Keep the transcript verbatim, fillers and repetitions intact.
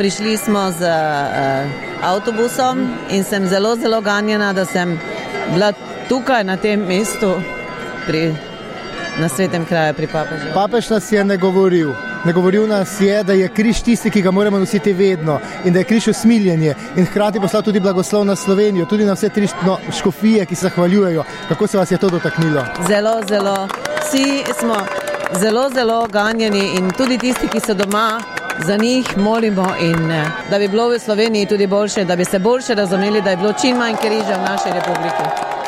prišli smo z uh, avtobusom in sem zelo, zelo ganjena, da sem bila tukaj na tem mestu pri, na svetem kraju pri papežu. Papež nas je nagovoril. Nagovoril nas je, da je križ tisti, ki ga moramo nositi vedno in da je križ usmiljenje in hkrati poslal tudi blagoslov na Slovenijo, tudi na vse tri no, škofije, ki se zahvaljujejo. Kako se vas je to dotaknilo? Zelo, zelo. Vsi smo zelo, zelo ganjeni in tudi tisti, ki so doma, za njih molimo in da bi bilo v Sloveniji tudi boljše, da bi se boljše razumeli, da je bilo čim manj križa v naši republiki.